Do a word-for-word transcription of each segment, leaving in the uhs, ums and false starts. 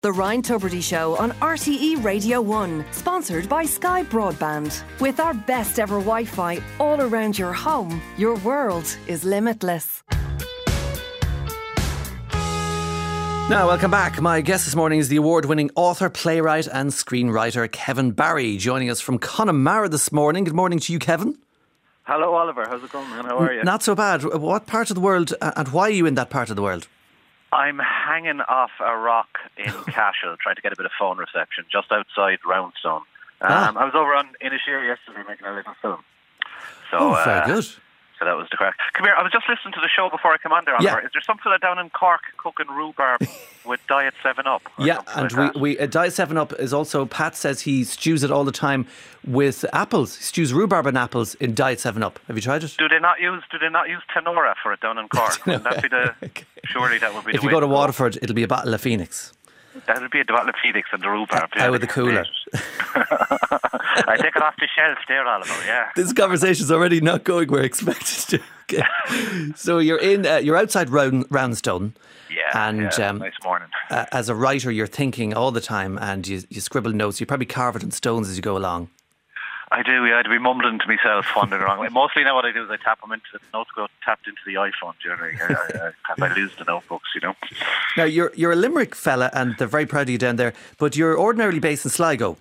The Ryan Tubridy Show on R T E Radio one, sponsored by Sky Broadband. With our best ever Wi-Fi all around your home, your world is limitless. Now, welcome back. My guest this morning is the award-winning author, playwright and screenwriter Kevin Barry, joining us from Connemara this morning. Good morning to you, Kevin. Hello, Oliver. How's it going, man? How are you? Not so bad. What part of the world, and why are you in that part of the world? I'm hanging off a rock in Cashel, trying to get a bit of phone reception, just outside Roundstone. Um, Ah. I was over on Inisheer yesterday making a little film. So, Oh, very uh, good. So that was the crack. Come here, I was just listening to the show before I come on there, Oliver. Yeah. Is there some fella down in Cork cooking rhubarb with Diet seven up? Yeah, and like we, we uh, Diet seven up is also, Pat says he stews it all the time with apples. He stews rhubarb and apples in Diet seven up. Have you tried it? Do they not use Do they not use Tenora for it down in Cork? Wouldn't that be the? Okay. Surely that would be. If the you way go to go. Waterford, it'll be a bottle of Phoenix. That'll be a bottle of Phoenix and the rhubarb. Yeah, Out of the cooler. I take it off the shelf there, Oliver. Yeah. This conversation's already not going where I expected to. Okay. So you're in, uh, you're outside Round, Roundstone. Yeah, And yeah, um, nice morning. uh, as a writer, you're thinking all the time, and you, you scribble notes. You probably carve it on stones as you go along. I do, yeah. I'd be mumbling to myself, wandering around. Mostly now what I do is I tap them into the notes, go tapped into the iPhone generally. I, I, I, I lose the notebooks, you know. Now, you're you're a Limerick fella, and they're very proud of you down there, but you're ordinarily based in Sligo.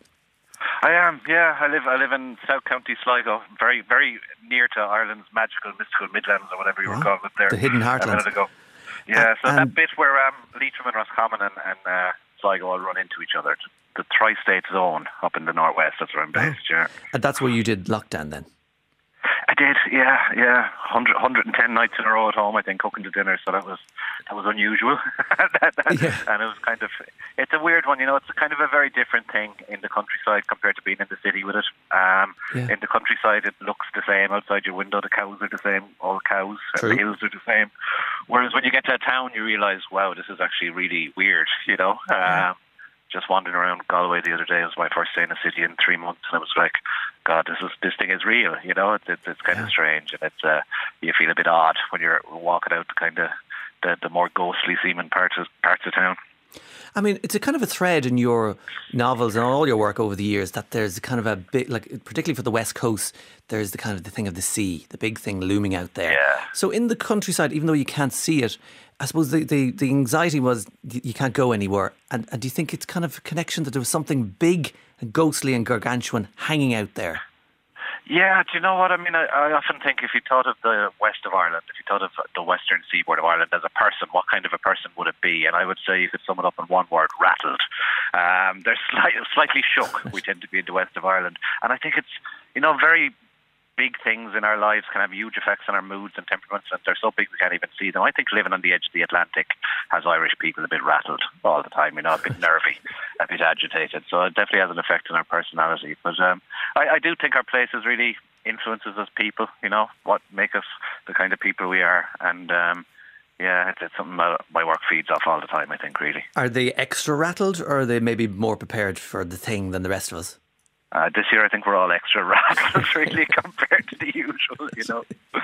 I am, yeah. I live I live in South County Sligo, very very near to Ireland's magical, mystical Midlands, or whatever you were Wow. calling it there. The hidden A heartlands. minute ago. Yeah, so and- that bit where um, Leitrim and Roscommon and, and uh, Sligo all run into each other, the tri-state zone up in the northwest, that's where I'm based, yeah. And that's where you did lockdown then. I did, yeah, yeah. one hundred, one hundred ten nights in a row at home, I think, cooking the dinner, so that was that was unusual. that, that, Yeah. And it was kind of, it's a weird one, you know, it's kind of a very different thing in the countryside compared to being in the city with it. Um, Yeah. In the countryside, it looks the same outside your window, the cows are the same, all the cows, True. and the hills are the same. Whereas when you get to a town, you realise, wow, this is actually really weird, you know. Um, Just wandering around Galway the other day, it was my first day in a city in three months, and I was like, God, this is this thing is real, you know. It's it's, it's kind Yeah. of strange, and it's uh, you feel a bit odd when you're walking out the kind of the, the more ghostly seeming parts of parts of town. I mean, it's a kind of a thread in your novels and all your work over the years that there's kind of a bit, like, particularly for the West Coast, there's the kind of the thing of the sea, the big thing looming out there. Yeah. So in the countryside, even though you can't see it, I suppose the, the, the anxiety was y- you can't go anywhere. And, and do you think it's kind of a connection that there was something big and ghostly and gargantuan hanging out there? Yeah, do you know what I mean? I, I often think if you thought of the west of Ireland, if you thought of the western seaboard of Ireland as a person, what kind of a person would it be? And I would say you could sum it up in one word: rattled. Um, they're slight, slightly shook. We tend to be in the west of Ireland, and I think it's, you know, very big things in our lives can have huge effects on our moods and temperaments, and they're so big we can't even see them. I think living on the edge of the Atlantic has Irish people a bit rattled all the time, you know, a bit nervy, a bit agitated. So it definitely has an effect on our personality. But um, I, I do think our places really influences us people, you know, what make us the kind of people we are. And um, yeah, it's, it's something my, my work feeds off all the time, I think, really. Are they extra rattled, or are they maybe more prepared for the thing than the rest of us? Uh, this year I think we're all extra rattled, really, compared to the usual, you know.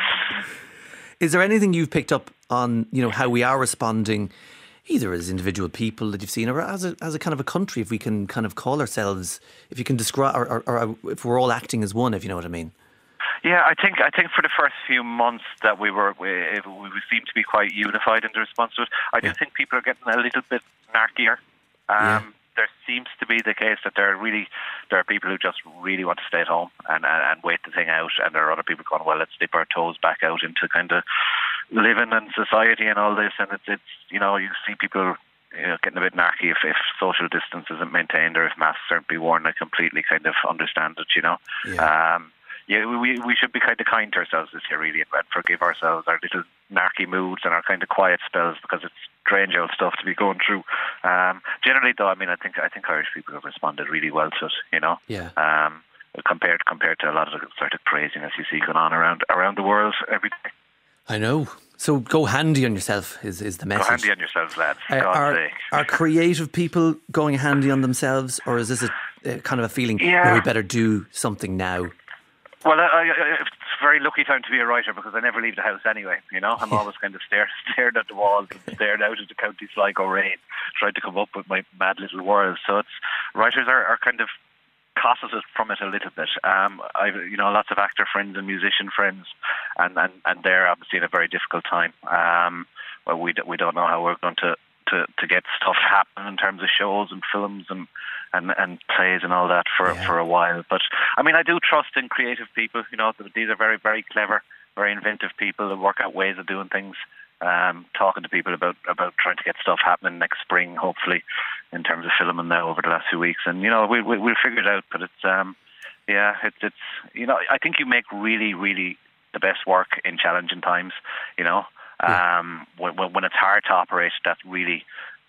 Is there anything you've picked up on, you know, how we are responding, either as individual people that you've seen, or as a as a kind of a country, if we can kind of call ourselves, if you can describe, or, or, or if we're all acting as one, if you know what I mean? Yeah, I think I think for the first few months that we were, we, we seemed to be quite unified in the response to it. I do Yeah. think people are getting a little bit narkier. Um, Yeah. There seems to be the case that there are really there are people who just really want to stay at home and, and, and wait the thing out, and there are other people going, well, let's dip our toes back out into kind of living and society and all this. And it's, it's you know, you see people, you know, getting a bit narky if, if social distance isn't maintained or if masks aren't be worn. I completely kind of understand it, you know. Yeah. Um, yeah, we we should be kind of kind to ourselves this year, really, and forgive ourselves our little narky moods and our kind of quiet spells, because it's strange old stuff to be going through. Um, generally, though, I mean, I think I think Irish people have responded really well to it, you know. Yeah. Um, compared compared to a lot of the sort of craziness you see going on around around the world every day. I know. So go handy on yourself is, is the message. Go handy on yourselves, lads. For Uh, God's are, sake. are creative people going handy on themselves, or is this a, a kind of a feeling, Yeah. "No, we better do something now"? Well, I, I, a very lucky time to be a writer because I never leave the house anyway. You know, I'm always kind of staring, staring at the walls and staring out at the County Sligo rain, trying to come up with my mad little world. So it's writers are, are kind of cosseted from it a little bit. Um, I've you know lots of actor friends and musician friends, and, and, and they're obviously in a very difficult time. Um, well, we we don't know how we're going to, to, to get stuff happen in terms of shows and films and and, and plays and all that for yeah. for a while. But I mean, I do trust in creative people. You know, these are very very clever, very inventive people that work out ways of doing things. Um, talking to people about, about trying to get stuff happening next spring, hopefully, in terms of filming now over the last few weeks, and you know we, we we'll figure it out. But it's um, yeah, it's it's you know I think you make really really the best work in challenging times. You know, yeah. um, when when it's hard to operate, that really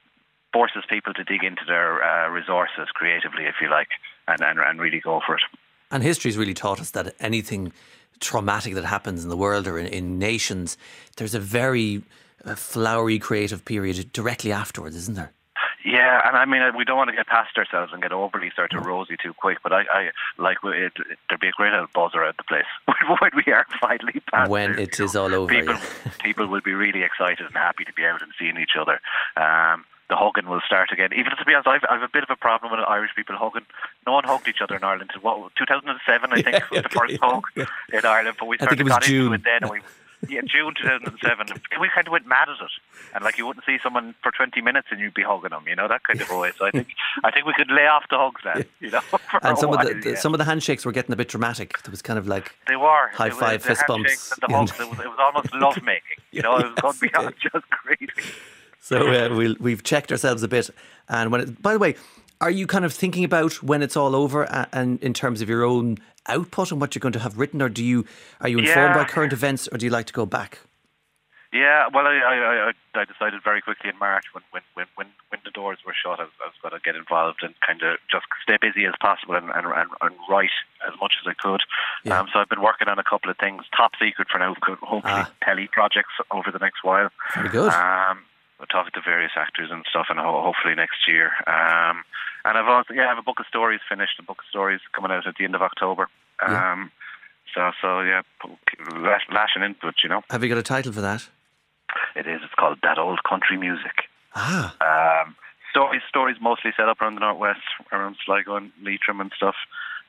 forces people to dig into their uh, resources creatively, if you like, and, and and really go for it. And history's really taught us that anything traumatic that happens in the world or in, in nations, there's a very uh, flowery creative period directly afterwards, isn't there? Yeah, and I mean, we don't want to get past ourselves and get overly sort of rosy too quick, but I, I like it, it, there'd be a great old buzz around the place when we are finally past when it. it is all over. People, yeah. people will be really excited and happy to be out and seeing each other. Um, the hugging will start again. Even to be honest, I've, I've a bit of a problem with Irish people hugging. No one hugged each other in Ireland until what, two thousand seven, I think, yeah, was the okay, first yeah, hug yeah. in Ireland. But we I sort think it of was got June. into it then. And we, yeah, June two thousand seven. We kind of went mad at it. And like you wouldn't see someone for twenty minutes and you'd be hugging them, you know, that kind of way. So I think I think we could lay off the hugs then, you know. And some while, of the, the yeah. some of the handshakes were getting a bit dramatic. There was kind of like they were high it was, five, the fist handshakes bumps. and the hugs. It was, it was almost love making, you know. It was going beyond just crazy. So uh, we'll, we've checked ourselves a bit. And when it, by the way, are you kind of thinking about when it's all over and, and in terms of your own output and what you're going to have written, or do you are you informed Yeah. by current events, or do you like to go back? Yeah, well, I, I, I, I decided very quickly in March when when, when, when, when the doors were shut, I was, I was going to get involved and kind of just stay busy as possible and, and, and, and write as much as I could. Yeah. Um, so I've been working on a couple of things, top secret for now, hopefully Ah. telly projects over the next while. Very good. Um, we're talking to various actors and stuff, and ho- hopefully next year. Um, and I've also, yeah, I have a book of stories finished, a book of stories coming out at the end of October. Um, Yeah. So, so yeah, lash- lashing into it, you know. Have you got a title for that? It is. It's called That Old Country Music. Ah, Um, stories, stories mostly set up around the northwest, around Sligo and Leitrim and stuff.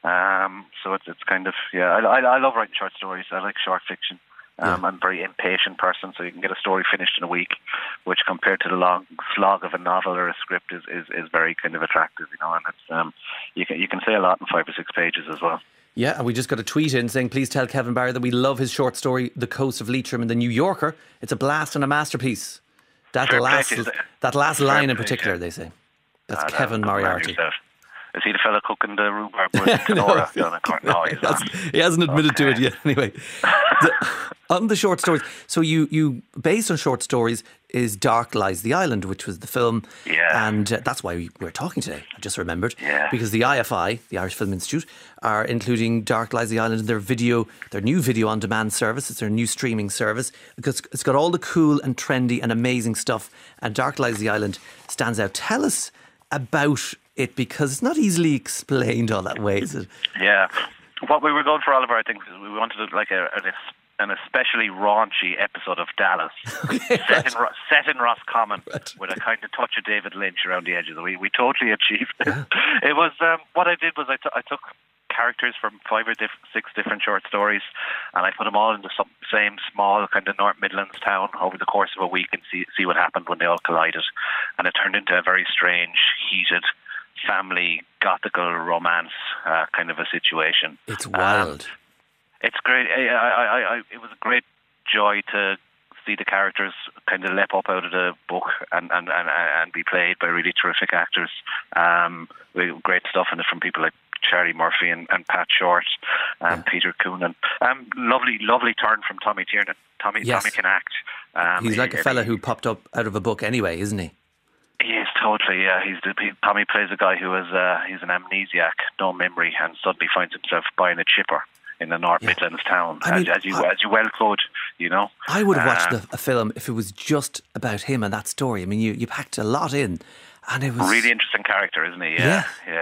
Um, so it's it's kind of yeah. I, I, I love writing short stories. I like short fiction. Um, Yeah. I'm a very impatient person, so you can get a story finished in a week, which compared to the long slog of a novel or a script is, is, is very kind of attractive, you know. And it's um, you can you can say a lot in five or six pages as well. yeah. And we just got a tweet in saying, please tell Kevin Barry that we love his short story, The Coast of Leitrim, in the New Yorker. It's a blast and a masterpiece. That Fair play last, to you. that last Fair line in play, particular, yeah. they say. That's Ah, no, Kevin don't mind Moriarty. yourself. Is he the fella cooking the rhubarb with Kenora? no. no, he's not. He hasn't admitted to it Okay. yet. Anyway, the, on the short stories, so you, you based on short stories is Dark Lies the Island, which was the film, Yeah. and uh, that's why we, we're talking today. I just remembered, Yeah. because the I F I, the Irish Film Institute, are including Dark Lies the Island in their video, their new video on demand service. It's their new streaming service because it's got all the cool and trendy and amazing stuff. And Dark Lies the Island stands out. Tell us about it, because it's not easily explained all that way, is it? Yeah. What we were going for, Oliver, I think, is we wanted like a, an, an especially raunchy episode of Dallas, Okay, set, right. in, Ro- set in Roscommon, Right. with a kind of touch of David Lynch around the edges. We we totally achieved it. It was um, what I did was I, t- I took characters from five or diff- six different short stories, and I put them all into some same small kind of North Midlands town over the course of a week, and see see what happened when they all collided. And it turned into a very strange, heated, family gothical romance uh, kind of a situation. It's wild. Um, it's great. I, I, I, I, it was a great joy to see the characters kind of lep up out of the book and, and, and, and be played by really terrific actors. Um, with great stuff in it from people like Charlie Murphy and, and Pat Short and Yeah. Peter Coonan. Um, lovely, lovely turn from Tommy Tiernan. Tommy, Yes. Tommy can act. Um, He's like a he- fella he- who popped up out of a book anyway, isn't he? He is totally, yeah. He's the, he, Tommy plays a guy who is uh, he's an amnesiac, no memory, and suddenly finds himself buying a chipper in the North Yeah. Midlands town, I mean, as, as you I- as you well could, you know. I would have watched Uh, the, a film if it was just about him and that story. I mean, you, you packed a lot in, and it was Really interesting character, isn't he? Yeah. Yeah, yeah.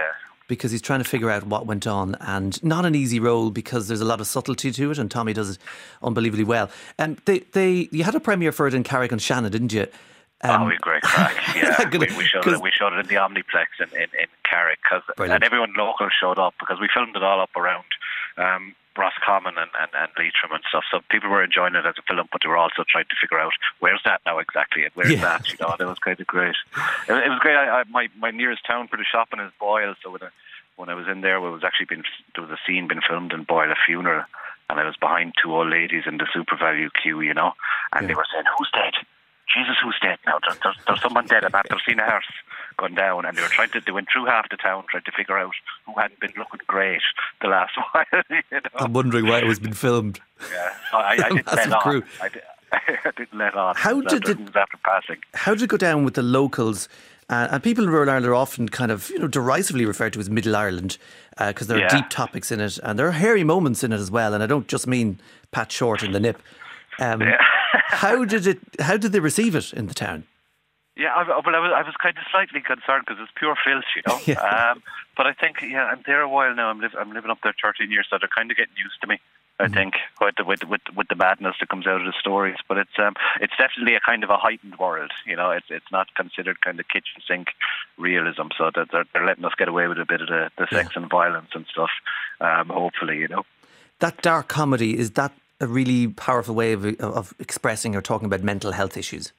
because he's trying to figure out what went on, and not an easy role because there's a lot of subtlety to it, and Tommy does it unbelievably well. And they, they, you had a premiere for it in Carrick-on-Shannon, didn't you? Um, oh, we had great crack, yeah. we, we, showed it, we showed it in the Omniplex in, in, in Carrick, cause, and everyone local showed up because we filmed it all up around um, Roscommon and, and, and Leitrim and stuff. So people were enjoying it as a film, but they were also trying to figure out where's that now exactly, and where's yeah. that, you know, and it was kind of great. It, it was great. I, I, my, my nearest town for the shopping is Boyle, so when I, when I was in there, well, it was actually been, there was a scene being filmed in Boyle, a funeral, and I was behind two old ladies in the super value queue, you know, and yeah. they were saying, who's dead? Jesus, who's dead now? There's, there's, there's someone dead, and I've seen a hearse gone down, and they were trying to. They went through half the town trying to figure out who hadn't been looking great the last while. You know? I'm wondering why it was been filmed. Yeah, I, I didn't let on. I, did, I didn't let on. How did it after passing? How did it go down with the locals? Uh, and people in rural Ireland are often kind of, you know, derisively referred to as Middle Ireland because uh, there are yeah. deep topics in it, and there are hairy moments in it as well. And I don't just mean Pat Short in the nip. Um, yeah. how did it? How did they receive it in the town? Yeah, I, well, I was, I was kind of slightly concerned because it's pure filth, you know. yeah. um, but I think, yeah, I'm there a while now. I'm, li- I'm living up there thirteen years, so they're kind of getting used to me. I mm-hmm. think with the, with with with the madness that comes out of the stories, but it's um it's definitely a kind of a heightened world, you know. It's it's not considered kind of kitchen sink realism, so that they're, they're letting us get away with a bit of the, the sex yeah. and violence and stuff. Um, hopefully, you know. That dark comedy, is that a really powerful way of of expressing or talking about mental health issues?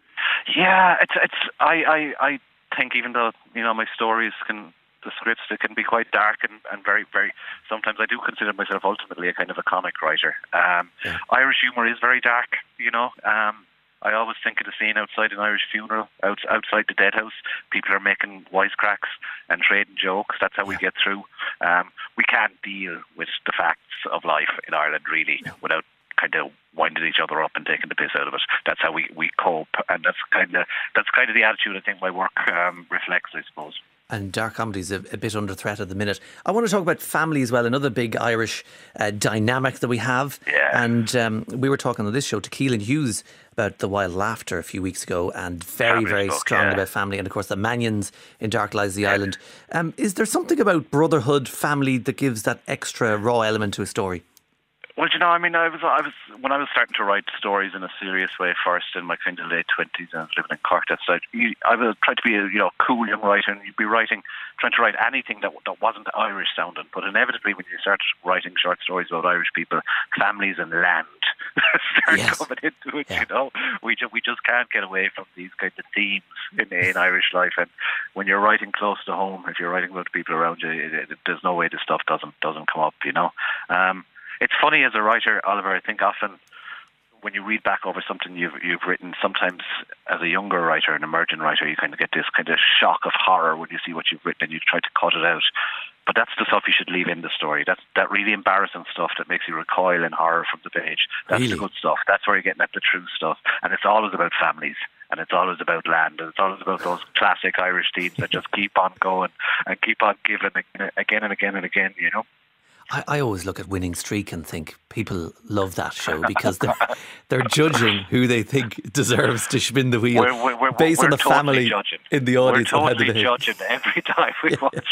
Yeah, it's it's. I, I, I think even though, you know, my stories can, the scripts, they can be quite dark and, and very, very. Sometimes I do consider myself ultimately a kind of a comic writer. Um, yeah. Irish humour is very dark, you know. Um, I always think of the scene outside an Irish funeral, out, outside the dead house. People are making wisecracks and trading jokes. That's how we get through. Um, we can't deal with the facts of life in Ireland, really, without kind of winding each other up and taking the piss out of it. That's how we, we cope, and that's kind of that's kind of the attitude I think my work um, reflects, I suppose. And dark comedy is a, a bit under threat at the minute. I want to talk about family as well, another big Irish uh, dynamic that we have. Yeah. And um, we were talking on this show to Keelan Hughes about The Wild Laughter a few weeks ago, and very, family very book, strong yeah. about family. And of course, the Manions in Dark Lies the yeah. Island. Um, is there something about brotherhood, family, that gives that extra raw element to a story? Well, you know, I mean, I was, I was when I was starting to write stories in a serious way first in my kind of late twenties, and I was living in Cork. That side, you, I was trying to be a you know cool young writer, and you'd be writing, trying to write anything that that wasn't Irish sounding. But inevitably, when you start writing short stories about Irish people, families, and land start yes. coming into it. Yeah. You know, we just we just can't get away from these kinds of themes in, in Irish life. And when you're writing close to home, if you're writing about the people around you, it, it, there's no way this stuff doesn't doesn't come up. You know. Um, It's funny as a writer, Oliver, I think often when you read back over something you've you've written, sometimes as a younger writer, an emerging writer, you kind of get this kind of shock of horror when you see what you've written and you try to cut it out. But that's the stuff you should leave in the story. That's that really embarrassing stuff that makes you recoil in horror from the page. That's really? the good stuff. That's where you're getting at the true stuff. And it's always about families. And it's always about land. And it's always about those classic Irish themes that just keep on going and keep on giving again and again and again, you know. I, I always look at Winning Streak and think people love that show because they're, they're judging who they think deserves to spin the wheel we're, we're, based we're on the totally family judging. in the audience. We're totally judging every time we watch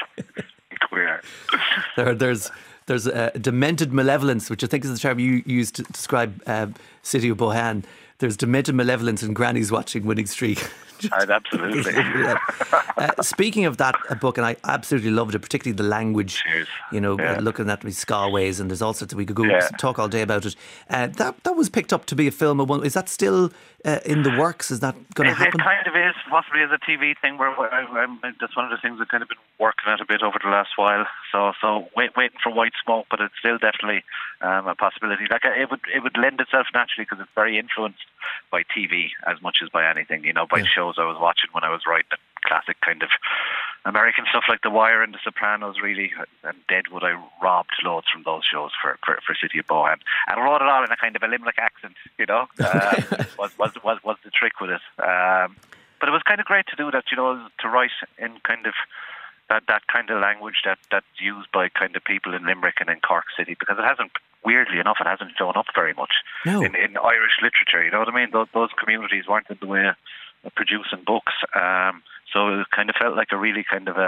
Queer. There, there's there's a demented malevolence, which I think is the term you used to describe uh, City of Bohan. There's demented malevolence in grannies watching Winning Streak. I'd absolutely. yeah. uh, speaking of that uh, book, and I absolutely loved it, particularly the language. Cheers. You know, yeah. uh, looking at the Scaways, and there's all sorts of, we could go yeah. talk all day about it. Uh, that that was picked up to be a film. Of one, is that still uh, in the works? Is that going to happen? It kind of is, possibly as a T V thing. Where I, I'm, that's one of the things I've kind of been working at a bit over the last while. So, so wait, waiting for white smoke, but it's still definitely um, a possibility. Like it would, it would lend itself naturally because it's very influenced by T V as much as by anything. You know, by yeah. shows I was watching when I was writing it. Classic kind of American stuff like The Wire and The Sopranos, really, and Deadwood. I robbed loads from those shows for, for, for City of Bohan, and wrote it all in a kind of a Limerick accent, you know. Uh, was, was was was the trick with it. Um, but it was kind of great to do that, you know, to write in kind of that, that kind of language that that's used by kind of people in Limerick and in Cork City, because it hasn't, weirdly enough, it hasn't shown up very much no. in, in Irish literature. You know what I mean? Those, those communities weren't in the way of producing books. Um, So it kind of felt like a really kind of a,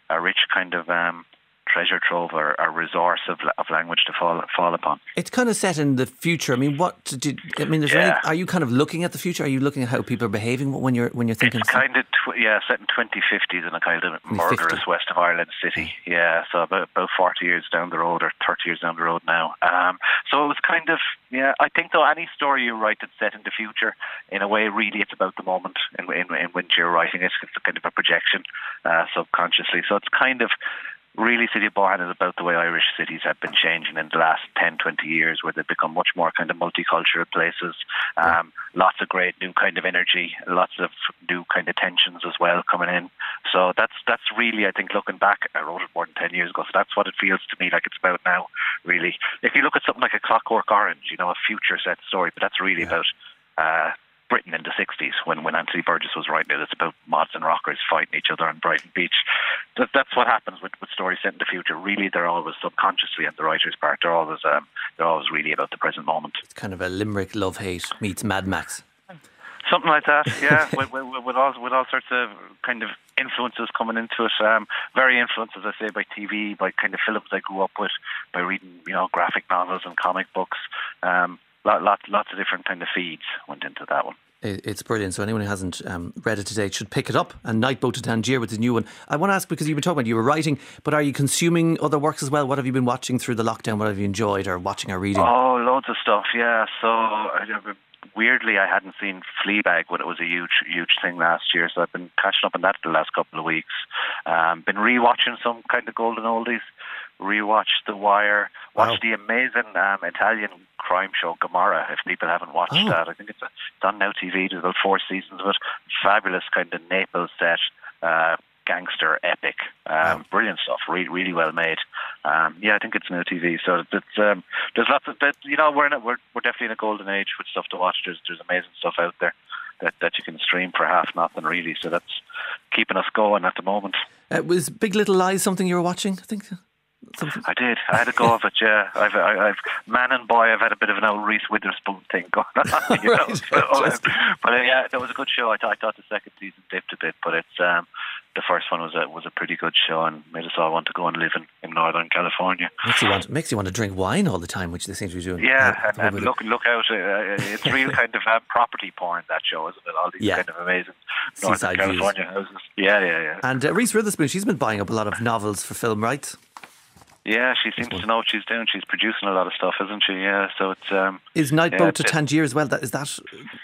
a rich kind of um, treasure trove or a resource of, of language to fall fall upon. It's kind of set in the future. I mean, what did I mean? Is there Yeah. any, are you kind of looking at the future? Are you looking at how people are behaving when you're when you're thinking? It's kind of tw- yeah, set in twenty fifties in a kind of murderous west of Ireland city. Yeah, so about about forty years down the road or thirty years down the road now. Um, so it was kind of yeah. I think though any story you write that's set in the future, in a way, really it's about the moment in in, in which you're writing it. It's a kind of a projection uh, subconsciously. So it's kind of. Really, City of Bohan is about the way Irish cities have been changing in the last ten, twenty years, where they've become much more kind of multicultural places. Um, lots of great new kind of energy, lots of new kind of tensions as well coming in. So that's that's really, I think, looking back, I wrote it more than ten years ago, so that's what it feels to me like it's about now, really. If you look at something like A Clockwork Orange, you know, a future set story, but that's really yeah. about... Uh, Britain in the sixties when, when Anthony Burgess was writing it. It's about mods and rockers fighting each other on Brighton Beach. That, that's what happens with, with stories set in the future. Really, they're always subconsciously on the writer's part. They're always um, they're always really about the present moment. It's kind of a Limerick love-hate meets Mad Max. Something like that, yeah, with, with, with, all, with all sorts of kind of influences coming into it. Um, very influenced, as I say, by T V, by kind of films I grew up with, by reading, you know, graphic novels and comic books. Um, Lot, lots, lots of different kind of feeds went into that one. It's brilliant. So anyone who hasn't um, read it today should pick it up. And Night Boat to Tangier with the new one. I want to ask, because you've been talking about you were writing, but are you consuming other works as well? What have you been watching through the lockdown? What have you enjoyed or watching or reading? Oh, loads of stuff. Yeah. So I, weirdly, I hadn't seen Fleabag when it was a huge, huge thing last year. So I've been catching up on that the last couple of weeks. Um, been rewatching some kind of golden oldies. Rewatched The Wire. Watched wow. the amazing um, Italian crime show Gomorrah. If people haven't watched oh. that, I think it's, a, it's on Now T V. There's about four seasons of it. Fabulous kind of Naples set, uh, gangster epic. Um, wow. Brilliant stuff. Really, really well made. Um, yeah, I think it's Now T V. So it's, um, there's lots of that. You know, we're in a, we're we're definitely in a golden age with stuff to watch. There's there's amazing stuff out there that that you can stream for half nothing really. So that's keeping us going at the moment. Uh, was Big Little Lies something you were watching? I think. Something. I did. I had a go of it. Yeah, I've, I, I've man and boy. I've had a bit of an old Reese Witherspoon thing going on. You know? right, so, um, but uh, yeah, that was a good show. I thought, I thought the second season dipped a bit, but it's um, the first one was a was a pretty good show and made us all want to go and live in, in Northern California. Makes you want makes you want to drink wine all the time, which they seem to be doing. Yeah, uh, and, and look look out. Uh, it's real kind of uh, property porn, that show, isn't it? All these yeah. kind of amazing Northern Seaside California views. Houses. Yeah, yeah, yeah. And uh, Reese Witherspoon, she's been buying up a lot of novels for film rights. Yeah, she seems to know what she's doing. She's producing a lot of stuff, isn't she? Yeah, so it's um, is Night Boat yeah, to Tangier as well. That is that.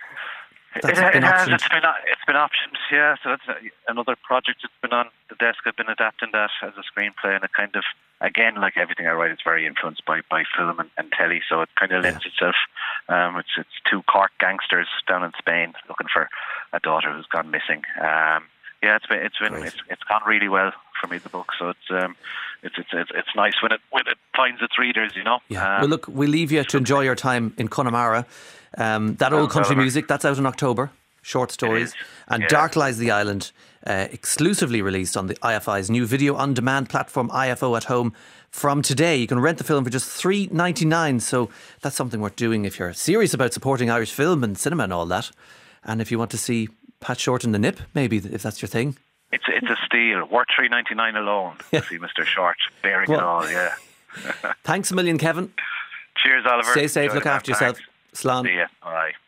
That's it, been it has. It's been it's been optioned. Yeah, so that's another project that's been on the desk. I've been adapting that as a screenplay, and it kind of again, like everything I write, it's very influenced by, by film and, and telly. So it kind of lends yeah. itself. Um, it's it's two Cork gangsters down in Spain looking for a daughter who's gone missing. Um, yeah, it's been it's been it's, it's gone really well for me, the book. So it's um, it's it's it's, it's nice when it when it finds its readers, you know. Yeah. Um, well, look, we leave you to enjoy your time in Connemara. Um, that old country music, that's out in October. Short stories. And yeah. Dark Lies the Island, uh, exclusively released on the I F I's new video on demand platform I F O at Home from today. You can rent the film for just three dollars ninety-nine. So that's something worth doing if you're serious about supporting Irish film and cinema and all that. And if you want to see Pat Short in the nip, maybe, if that's your thing. It's it's a steal. Worth three dollars ninety-nine alone to see Mister Short bearing well, it all, yeah. Thanks a million, Kevin. Cheers, Oliver. Stay safe, Enjoy look after yourself. Slán. See ya. All right.